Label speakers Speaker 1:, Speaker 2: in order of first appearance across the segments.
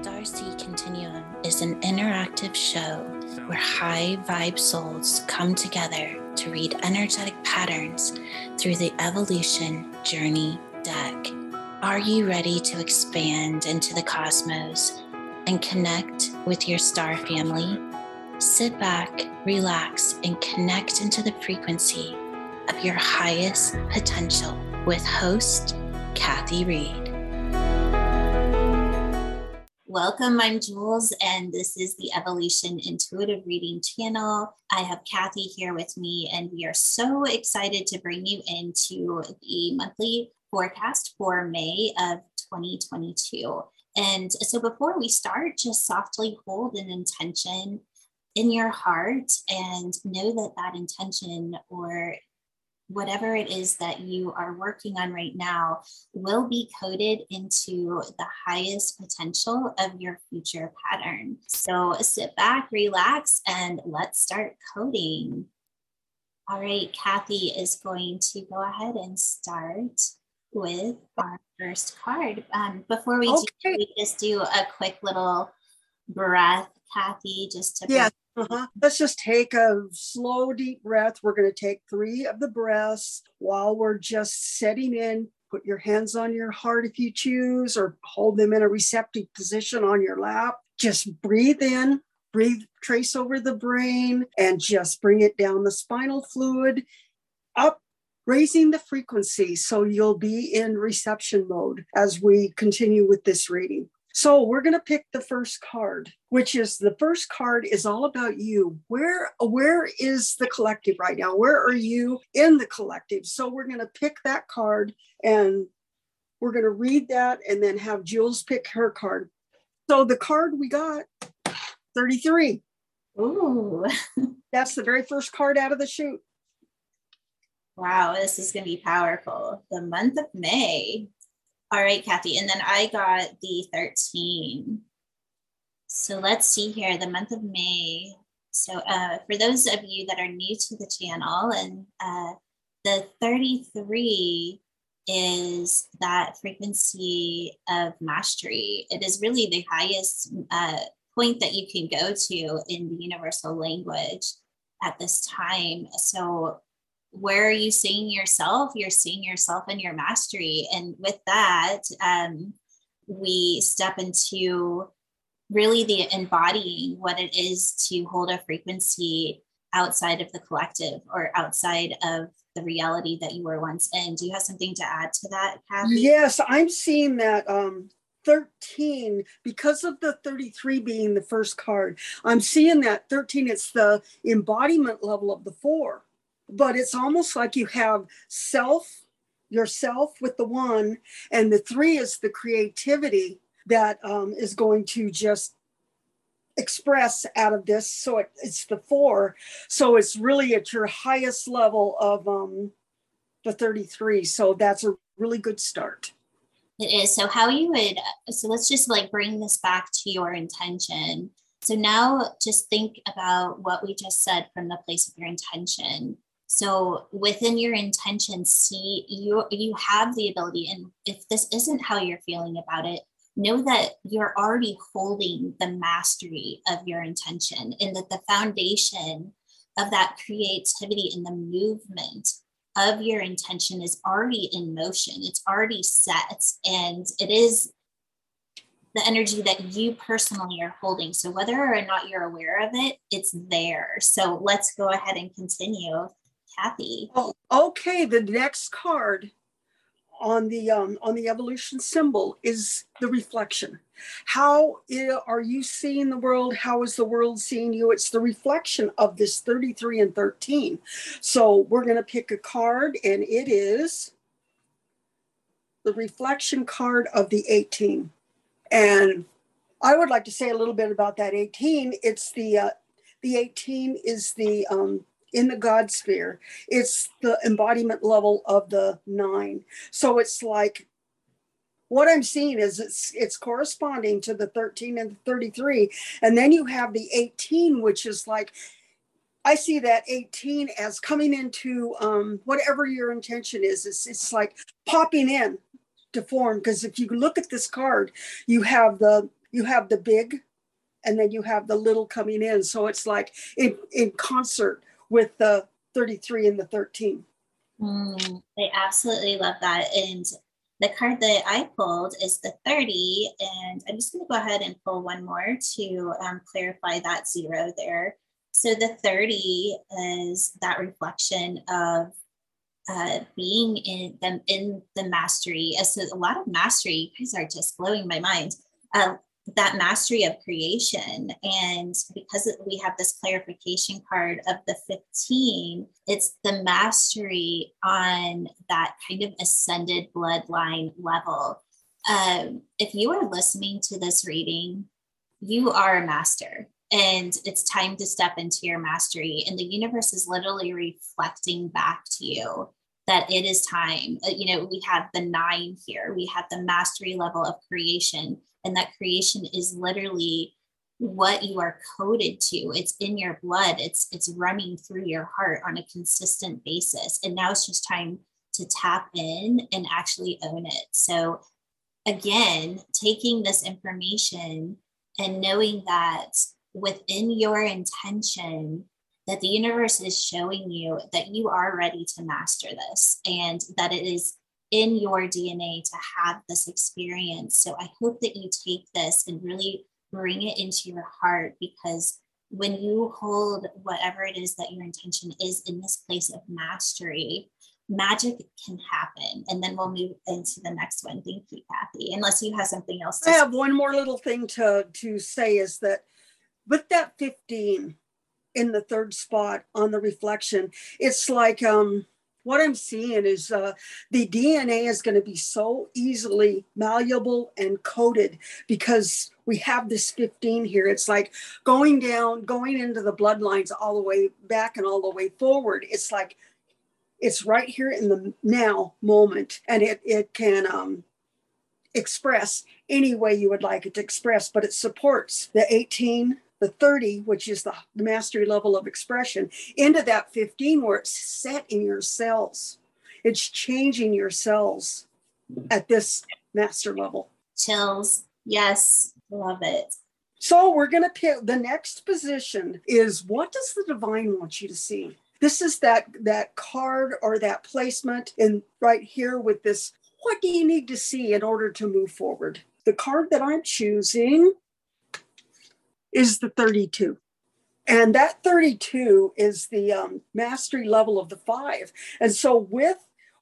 Speaker 1: Starseed Continuum is an interactive show where high vibe souls come together to read energetic patterns through the evolution journey deck. Are you ready to expand into the cosmos and connect with your star family? Sit back, relax, and connect into the frequency of your highest potential with host Kathy Reed. Welcome, I'm Jules, and this is the Evolution Intuitive Reading channel. I have Kathy here with me, and we are so excited to bring you into the monthly forecast for May of 2022. And so before we start, just softly hold an intention in your heart and know that that intention or whatever it is that you are working on right now will be coded into the highest potential of your future pattern. So sit back, relax, and let's start coding. All right, Kathy is going to go ahead and start with our first card. Before we do, we just do a quick little breath, Kathy, just to
Speaker 2: Let's just take a slow, deep breath. We're going to take 3 of the breaths while we're just setting in. Put your hands on your heart if you choose, or hold them in a receptive position on your lap. Just breathe in, breathe, trace over the brain, and just bring it down the spinal fluid, up, raising the frequency so you'll be in reception mode as we continue with this reading. So we're going to pick the first card, which is the first card is all about you. Where is the collective right now? Where are you in the collective? So we're going to pick that card and we're going to read that and then have Jules pick her card. So the card we got, 33.
Speaker 1: Ooh.
Speaker 2: That's the very first card out of the chute.
Speaker 1: Wow, this is going to be powerful. The month of May. All right, Kathy, and then I got the 13. So let's see here, the month of May. So for those of you that are new to the channel, and the 33 is that frequency of mastery. It is really the highest point that you can go to in the universal language at this time. So where are you seeing yourself? You're seeing yourself in your mastery. And with that, we step into really the embodying what it is to hold a frequency outside of the collective or outside of the reality that you were once in. Do you have something to add to that, Kathy?
Speaker 2: Yes, I'm seeing that 13, because of the 33 being the first card, I'm seeing that 13, it's the embodiment level of the 4. But it's almost like you have yourself with the 1, and the 3 is the creativity that is going to just express out of this. So it's the 4. So it's really at your highest level of the 33. So that's a really good start.
Speaker 1: It is. So how you would, so let's just like bring this back to your intention. So now just think about what we just said from the place of your intention. So within your intention, see, you have the ability, and if this isn't how you're feeling about it, know that you're already holding the mastery of your intention, and that the foundation of that creativity and the movement of your intention is already in motion. It's already set, and it is the energy that you personally are holding. So whether or not you're aware of it, it's there. So let's go ahead and continue. Kathy.
Speaker 2: Oh, okay. The next card on the evolution symbol is the reflection. How are you seeing the world? How is the world seeing you? It's the reflection of this 33 and 13. So we're going to pick a card, and it is the reflection card of the 18. And I would like to say a little bit about that 18. It's the 18 is the in the God sphere. It's the embodiment level of the 9. So it's like, what I'm seeing is it's corresponding to the 13 and the 33. And then you have the 18, which is like, I see that 18 as coming into whatever your intention is. It's like popping in to form, because if you look at this card, you have the You have the big, and then you have the little coming in. So it's like in concert with the 33 and the 13.
Speaker 1: I absolutely love that. And the card that I pulled is the 30. And I'm just going to go ahead and pull one more to clarify that 0 there. So the 30 is that reflection of being in the mastery. So a lot of mastery, you guys are just blowing my mind. That mastery of creation. And because we have this clarification card of the 15, it's the mastery on that kind of ascended bloodline level. If you are listening to this reading, you are a master. And it's time to step into your mastery. And the universe is literally reflecting back to you that it is time. We have the 9 here. We have the mastery level of creation. And that creation is literally what you are coded to. It's in your blood. It's running through your heart on a consistent basis. And now it's just time to tap in and actually own it. So again, taking this information and knowing that within your intention, that the universe is showing you that you are ready to master this and that it is in your DNA to have this experience. So I hope that you take this and really bring it into your heart, because when you hold whatever it is that your intention is in this place of mastery, magic can happen. And then we'll move into the next one. Thank you, Kathy. Unless you have something else to
Speaker 2: say. I have one more little thing to say is that with that 15 in the 3rd spot on the reflection, it's like what I'm seeing is the DNA is going to be so easily malleable and coded because we have this 15 here. It's like going into the bloodlines all the way back and all the way forward. It's like it's right here in the now moment, and it can express any way you would like it to express, but it supports the 18, the 30, which is the mastery level of expression, into that 15 where it's set in your cells. It's changing your cells at this master level.
Speaker 1: Chills. Yes, love it.
Speaker 2: So we're going to pick the next position is, what does the divine want you to see? This is that card or that placement in right here with this. What do you need to see in order to move forward? The card that I'm choosing is the 32. And that 32 is the mastery level of the 5. And so with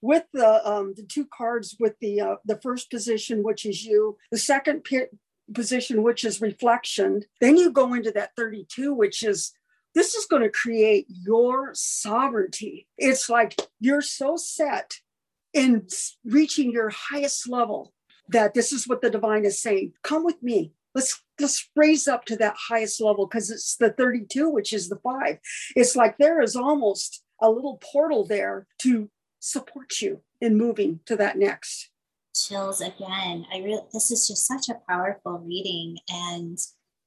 Speaker 2: the 2 cards, with the first position, which is you, the second position, which is reflection, then you go into that 32, which is, this is going to create your sovereignty. It's like you're so set in reaching your highest level that this is what the divine is saying. Come with me. Let's raise up to that highest level, because it's the 32, which is the 5. It's like there is almost a little portal there to support you in moving to that next.
Speaker 1: Chills again. This is just such a powerful reading. And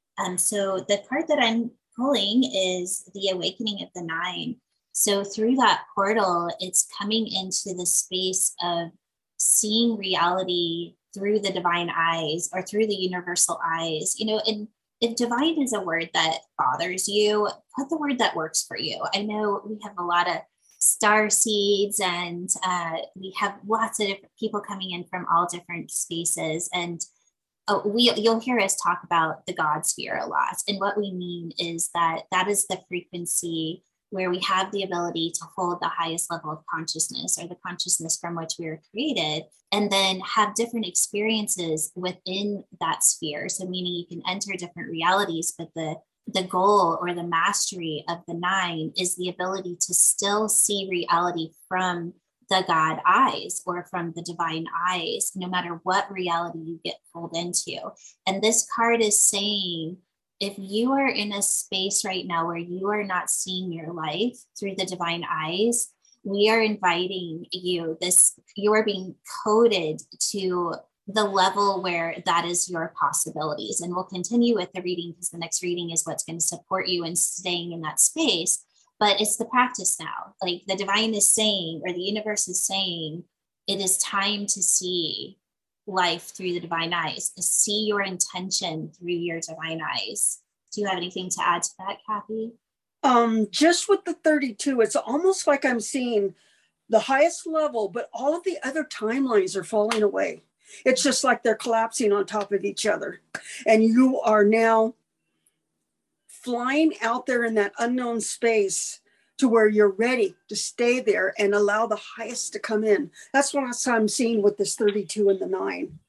Speaker 1: so the card that I'm pulling is the awakening of the 9. So through that portal, it's coming into the space of seeing reality through the divine eyes or through the universal eyes. And if divine is a word that bothers you, put the word that works for you. I know we have a lot of star seeds, and we have lots of different people coming in from all different spaces. And you'll hear us talk about the God sphere a lot. And what we mean is that is the frequency where we have the ability to hold the highest level of consciousness, or the consciousness from which we were created, and then have different experiences within that sphere. So meaning you can enter different realities, but the goal or the mastery of the 9 is the ability to still see reality from the God eyes or from the divine eyes, no matter what reality you get pulled into. And this card is saying, if you are in a space right now where you are not seeing your life through the divine eyes, we are inviting you, you are being coded to the level where that is your possibilities. And we'll continue with the reading, because the next reading is what's going to support you in staying in that space. But it's the practice now. Like the divine is saying, or the universe is saying, it is time to see life through the divine eyes, see your intention through your divine eyes. Do you have anything to add to that, Kathy?
Speaker 2: Just with the 32, it's almost like I'm seeing the highest level, but all of the other timelines are falling away. It's just like they're collapsing on top of each other. And you are now flying out there in that unknown space to where you're ready to stay there and allow the highest to come in. That's what I'm seeing with this 32 and the 9.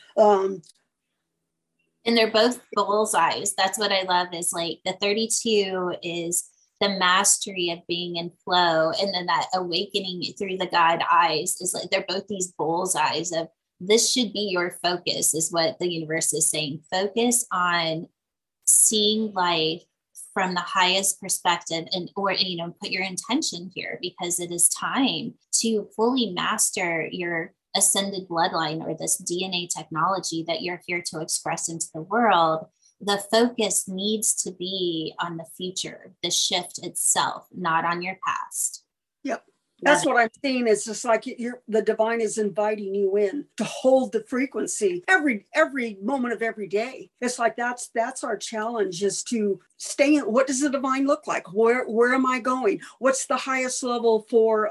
Speaker 1: And they're both bullseyes. That's what I love, is like the 32 is the mastery of being in flow. And then that awakening through the God eyes is like, they're both these bullseyes of, this should be your focus, is what the universe is saying. Focus on seeing life from the highest perspective, and, or, you know, put your intention here, because it is time to fully master your ascended bloodline, or this DNA technology that you're here to express into the world. The focus needs to be on the future, the shift itself, not on your past.
Speaker 2: Yep. That's what I'm seeing. It's just like the divine is inviting you in to hold the frequency every moment of every day. It's like that's our challenge, is to stay in. What does the divine look like? Where am I going? What's the highest level for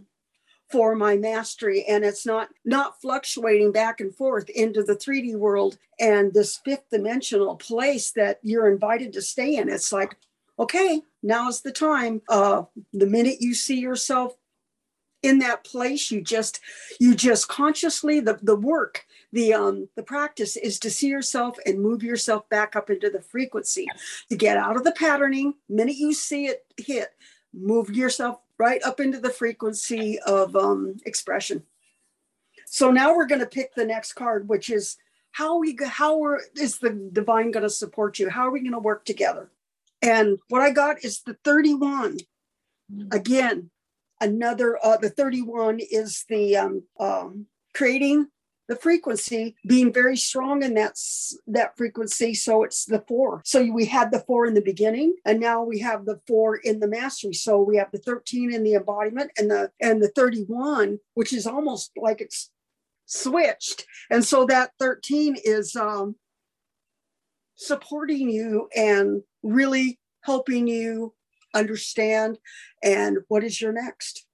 Speaker 2: my mastery? And it's not fluctuating back and forth into the 3D world and this fifth dimensional place that you're invited to stay in. It's like, okay, now is the time. The minute you see yourself in that place, you just consciously, the work, the practice is to see yourself and move yourself back up into the frequency, to get out of the patterning. The minute you see it hit, move yourself right up into the frequency of expression. So now we're going to pick the next card, which is is the divine going to support you? How are we going to work together? And what I got is the 31. Again, another, the 31 is the creating the frequency, being very strong in that frequency. So it's the 4. So we had the 4 in the beginning, and now we have the 4 in the mastery. So we have the 13 in the embodiment, and the 31, which is almost like it's switched. And so that 13 is supporting you and really helping you understand. And what is your next?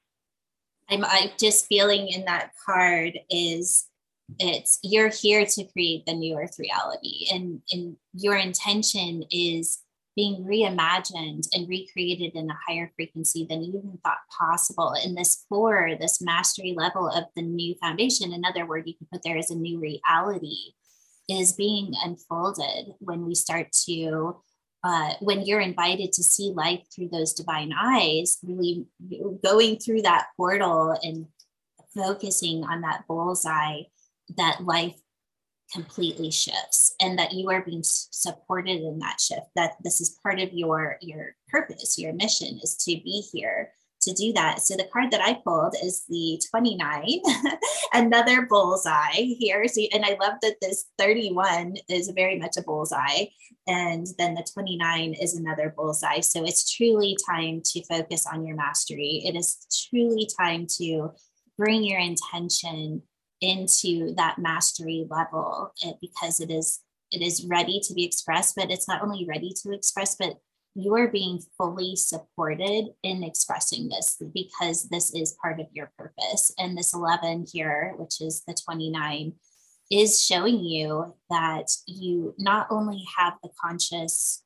Speaker 1: I'm just feeling in that card is, you're here to create the new earth reality, and your intention is being reimagined and recreated in a higher frequency than you even thought possible. And this 4, this mastery level of the new foundation, another word you can put there is a new reality, is being unfolded when we start to when you're invited to see life through those divine eyes, really going through that portal and focusing on that bullseye, that life completely shifts, and that you are being supported in that shift, that this is part of your purpose, your mission is to be here to do that. So the card that I pulled is the 29, another bullseye here. So, and I love that this 31 is very much a bullseye, and then the 29 is another bullseye. So it's truly time to focus on your mastery. It is truly time to bring your intention into that mastery level, because it is ready to be expressed. But it's not only ready to express, but you are being fully supported in expressing this, because this is part of your purpose. And this 11 here, which is the 29, is showing you that you not only have the conscious,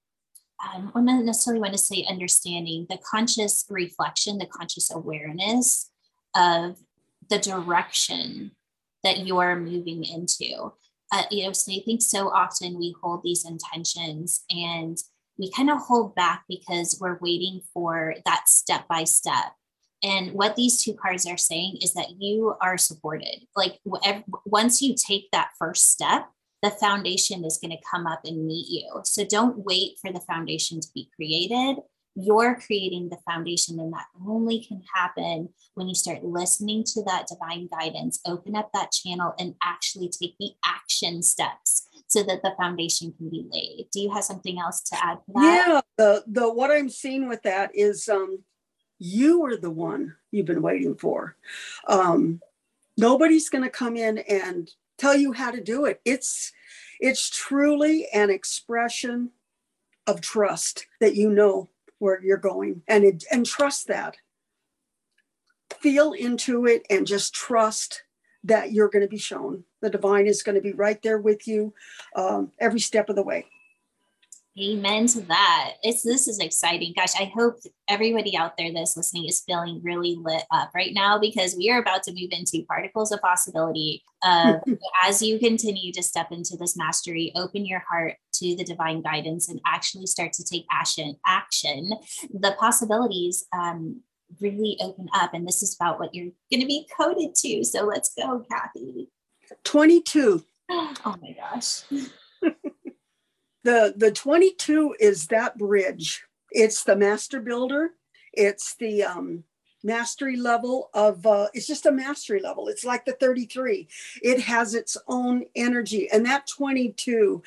Speaker 1: I don't necessarily want to say understanding, the conscious reflection, the conscious awareness of the direction that you are moving into. So I think so often we hold these intentions and we kind of hold back because we're waiting for that step by step. And what these 2 cards are saying is that you are supported. Like once you take that first step, the foundation is going to come up and meet you. So don't wait for the foundation to be created. You're creating the foundation, and that only can happen when you start listening to that divine guidance, open up that channel, and actually take the action steps so that the foundation can be laid. Do you have something else to add to that?
Speaker 2: Yeah, the what I'm seeing with that is you are the one you've been waiting for. Nobody's going to come in and tell you how to do it. It's truly an expression of trust that you know where you're going, and trust that. Feel into it and just trust that you're going to be shown. The divine is going to be right there with you every step of the way.
Speaker 1: Amen to that. This is exciting. Gosh, I hope everybody out there that's listening is feeling really lit up right now, because we are about to move into particles of possibility. As you continue to step into this mastery, open your heart to the divine guidance and actually start to take action. The possibilities really open up, and this is about what you're going to be coded to. So let's go, Kathy.
Speaker 2: 22.
Speaker 1: Oh my gosh.
Speaker 2: The 22 is that bridge. It's the master builder. It's the mastery level of, it's just a mastery level. It's like the 33. It has its own energy. And that 22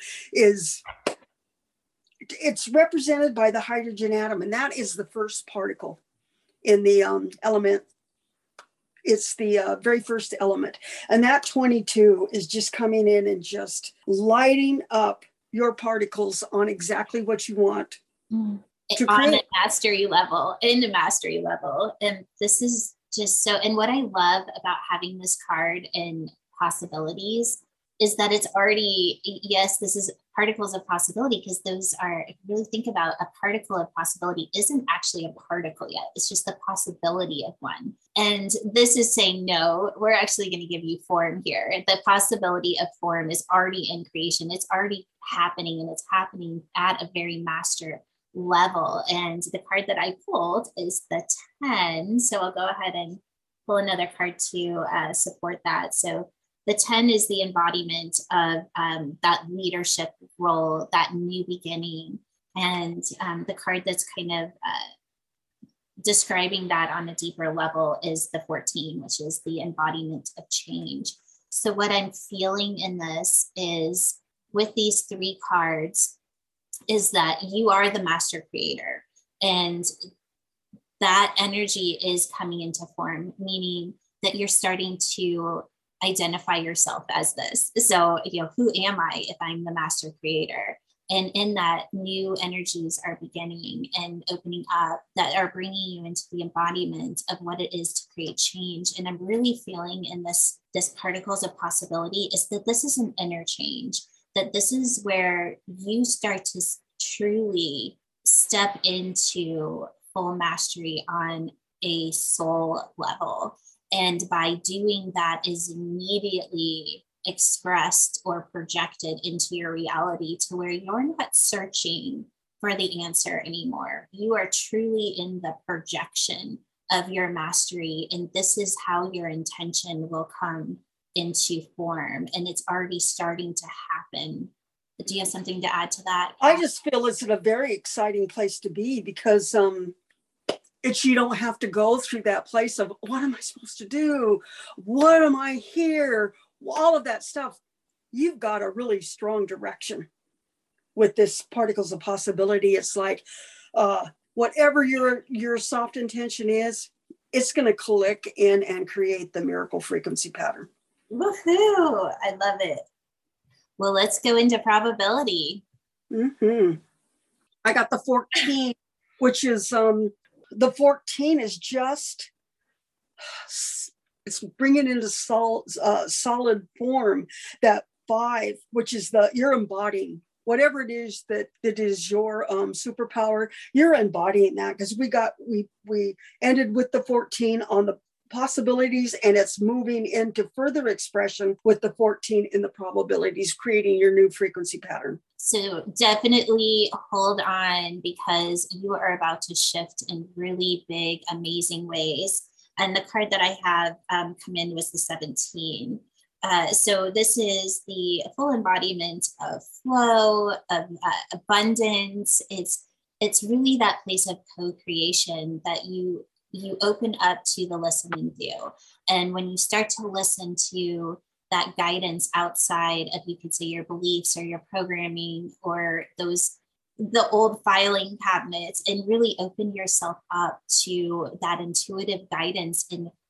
Speaker 2: it's represented by the hydrogen atom. And that is the first particle in the element. It's the very first element. And that 22 is just coming in and just lighting up your particles on exactly what you want to
Speaker 1: on
Speaker 2: create.
Speaker 1: in the mastery level. And this is just so, and what I love about having this card in possibilities is that it's already, yes, this is particles of possibility, because those are, if you really think about, a particle of possibility isn't actually a particle yet. It's just the possibility of one. And this is saying, no, we're actually going to give you form here. The possibility of form is already in creation. It's already happening, and it's happening at a very master level. And the card that I pulled is the 10. So I'll go ahead and pull another card to support that. So the 10 is the embodiment of that leadership role, that new beginning. And the card that's kind of describing that on a deeper level is the 14, which is the embodiment of change. So what I'm feeling in this is, with these three cards, is that you are the master creator. And that energy is coming into form, meaning that you're starting to identify yourself as this. So, who am I if I'm the master creator? And in that, new energies are beginning and opening up that are bringing you into the embodiment of what it is to create change. And I'm really feeling in this particles of possibility is that this is an inner change, that this is where you start to truly step into full mastery on a soul level. And by doing that is immediately expressed or projected into your reality, to where you're not searching for the answer anymore. You are truly in the projection of your mastery. And this is how your intention will come into form. And it's already starting to happen. Do you have something to add to that?
Speaker 2: I just feel it's a very exciting place to be, because you don't have to go through that place of, what am I supposed to do? What am I here? All of that stuff. You've got a really strong direction with this particles of possibility. It's like, whatever your soft intention is, it's going to click in and create the miracle frequency pattern.
Speaker 1: Woohoo! I love it. Well, let's go into probability.
Speaker 2: Mm-hmm. I got the 14, which is the 14 is just, it's bringing into solid form. That 5, which is you're embodying whatever it is that is your superpower. You're embodying that, because we ended with the 14 on the possibilities, and it's moving into further expression with the 14 in the probabilities, creating your new frequency pattern.
Speaker 1: So definitely hold on, because you are about to shift in really big, amazing ways. And the card that I have come in was the 17. So this is the full embodiment of flow, of abundance. It's really that place of co-creation that you open up to the listening to. And when you start to listen to that guidance outside of, you could say, your beliefs or your programming or the old filing cabinets, and really open yourself up to that intuitive guidance and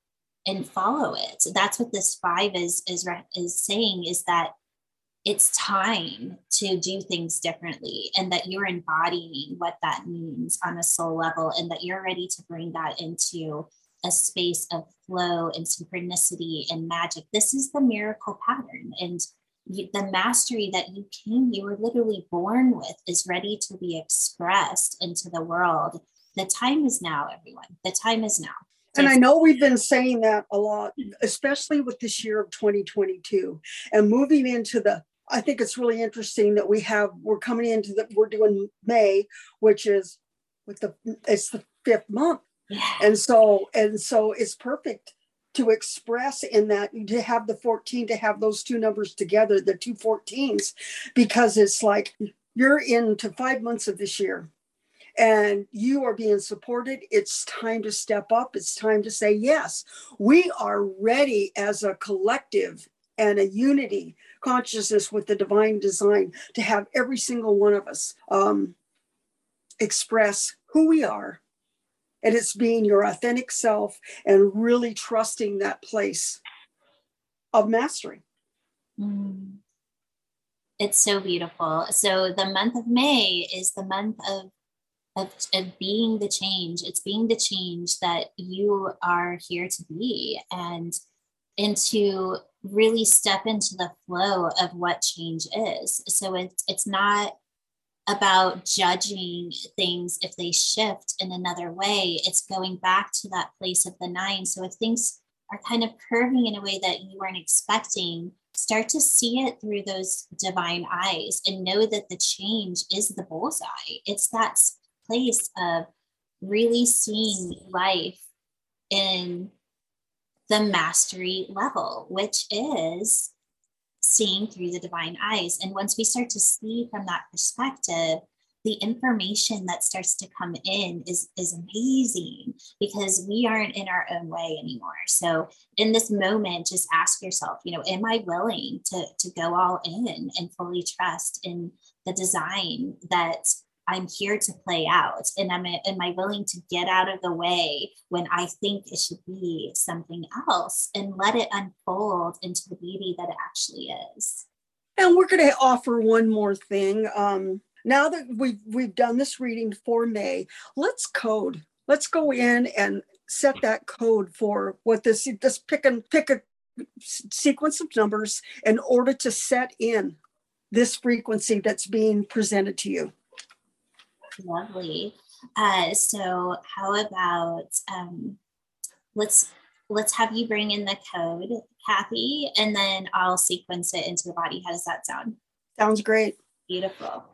Speaker 1: and follow it. That's what this 5 is saying, is that it's time to do things differently, and that you're embodying what that means on a soul level, and that you're ready to bring that into a space of flow and synchronicity and magic. This is the miracle pattern. And the mastery that you were literally born with is ready to be expressed into the world. The time is now, everyone. The time is now.
Speaker 2: And I know we've been saying that a lot, especially with this year of 2022 and moving into I think it's really interesting that we're coming into we're doing May, which is it's the 5th month.
Speaker 1: Yeah.
Speaker 2: And so it's perfect to express in that, to have the 14, to have those two numbers together, the two 14s, because it's like you're into 5 months of this year and you are being supported. It's time to step up. It's time to say, yes, we are ready as a collective and a unity consciousness with the divine design to have every single one of us express who we are. And it's being your authentic self and really trusting that place of mastery.
Speaker 1: It's so beautiful. So the month of May is the month of being the change. It's being the change that you are here to be, and to really step into the flow of what change is. So it's not about judging things if they shift in another way. It's going back to that place of the 9. So if things are kind of curving in a way that you weren't expecting, start to see it through those divine eyes and know that the change is the bullseye. It's that place of really seeing life in the mastery level, which is seeing through the divine eyes. And once we start to see from that perspective, the information that starts to come in is amazing, because we aren't in our own way anymore. So in this moment, just ask yourself, am I willing to go all in and fully trust in the design that I'm here to play out? And am I willing to get out of the way when I think it should be something else, and let it unfold into the beauty that it actually is?
Speaker 2: And we're going to offer one more thing. Now that we've done this reading for May, let's code. Let's go in and set that code for what this pick a sequence of numbers in order to set in this frequency that's being presented to you.
Speaker 1: Lovely. So how about let's have you bring in the code, Kathy, and then I'll sequence it into the body. How does that sound?
Speaker 2: Sounds great.
Speaker 1: Beautiful.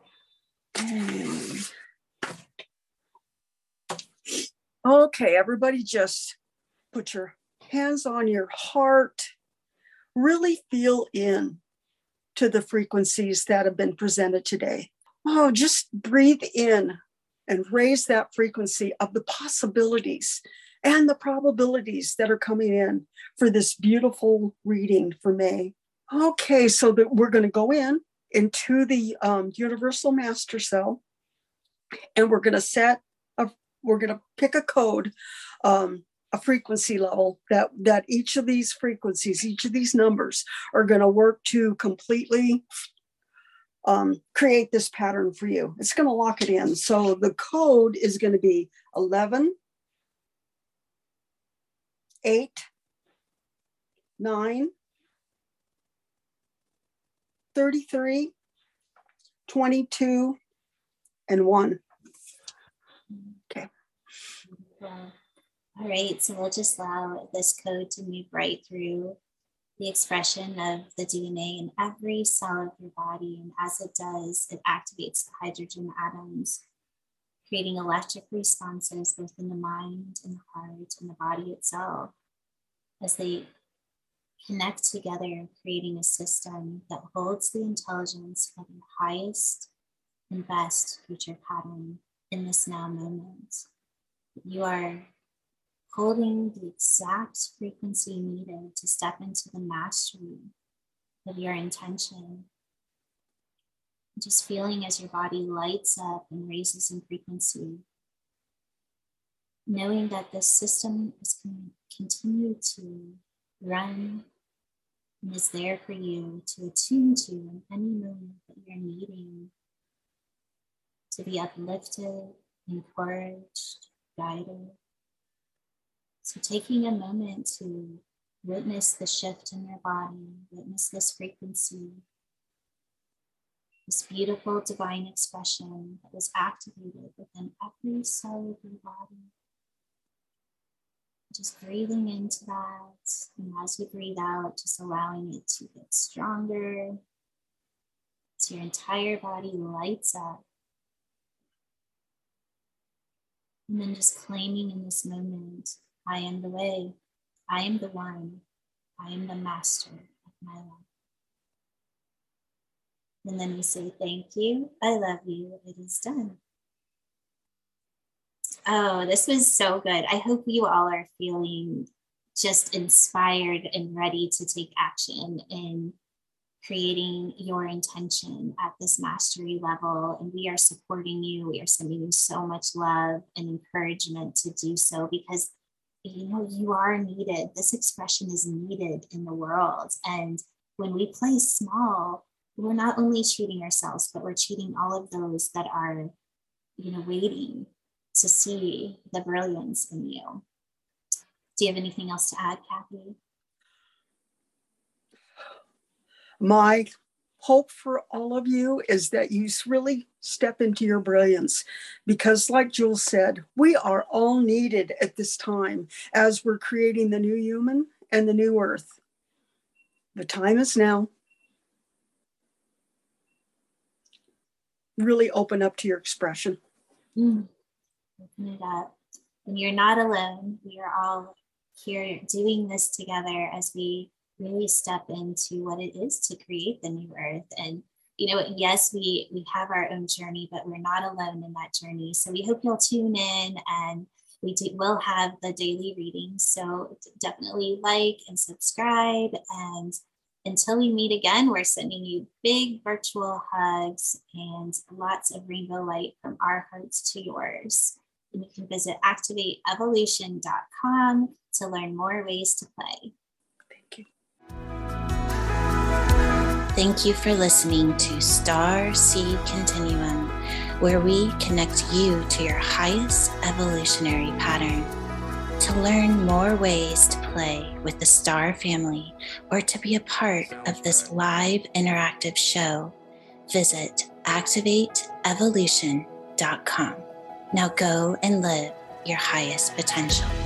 Speaker 2: Okay, everybody, just put your hands on your heart. Really feel in to the frequencies that have been presented today. Oh, just breathe in and raise that frequency of the possibilities and the probabilities that are coming in for this beautiful reading for May. Okay, so that we're going to go into the Universal Master Cell, and we're going to pick a code, a frequency level that each of these frequencies, each of these numbers are going to work to completely create this pattern for you. It's going to lock it in. So the code is going to be 11, 8, 9, 33, 22, and 1. Okay.
Speaker 1: All right, so we'll just allow this code to move right through the expression of the DNA in every cell of your body. And as it does, it activates the hydrogen atoms, creating electric responses both in the mind and the heart and the body itself, as they connect together, creating a system that holds the intelligence of your highest and best future pattern in this now moment. You are holding the exact frequency needed to step into the mastery of your intention. Just feeling as your body lights up and raises in frequency. knowing that this system is going to continue to run and is there for you to attune to in any moment that you're needing to be uplifted, encouraged, guided. So taking a moment to witness the shift in your body, witness this frequency, this beautiful divine expression that was activated within every cell of your body. Just breathing into that, and as we breathe out, just allowing it to get stronger, so your entire body lights up. And then just claiming in this moment, I am the way, I am the one, I am the master of my life. And then we say, thank you, I love you, it is done. Oh, this was so good. I hope you all are feeling just inspired and ready to take action in creating your intention at this mastery level. And we are supporting you. We are sending you so much love and encouragement to do so, because you are needed. This expression is needed in the world. And when we play small, we're not only treating ourselves, but we're treating all of those that are, waiting to see the brilliance in you. Do you have anything else to add, Kathy?
Speaker 2: My hope for all of you is that you really step into your brilliance, because like Jules said, we are all needed at this time as we're creating the new human and the new earth. The time is now. Really open up to your expression.
Speaker 1: Open it up. And you're not alone. We are all here doing this together as we really step into what it is to create the new earth. And, yes, we have our own journey, but we're not alone in that journey. So we hope you'll tune in, and will have the daily readings. So definitely like and subscribe. And until we meet again, we're sending you big virtual hugs and lots of rainbow light from our hearts to yours. And you can visit activateevolution.com to learn more ways to play.
Speaker 2: Thank you.
Speaker 1: Thank you for listening to Star Seed Continuum, where we connect you to your highest evolutionary pattern. To learn more ways to play with the Star family or to be a part of this live interactive show, visit activateevolution.com. Now go and live your highest potential.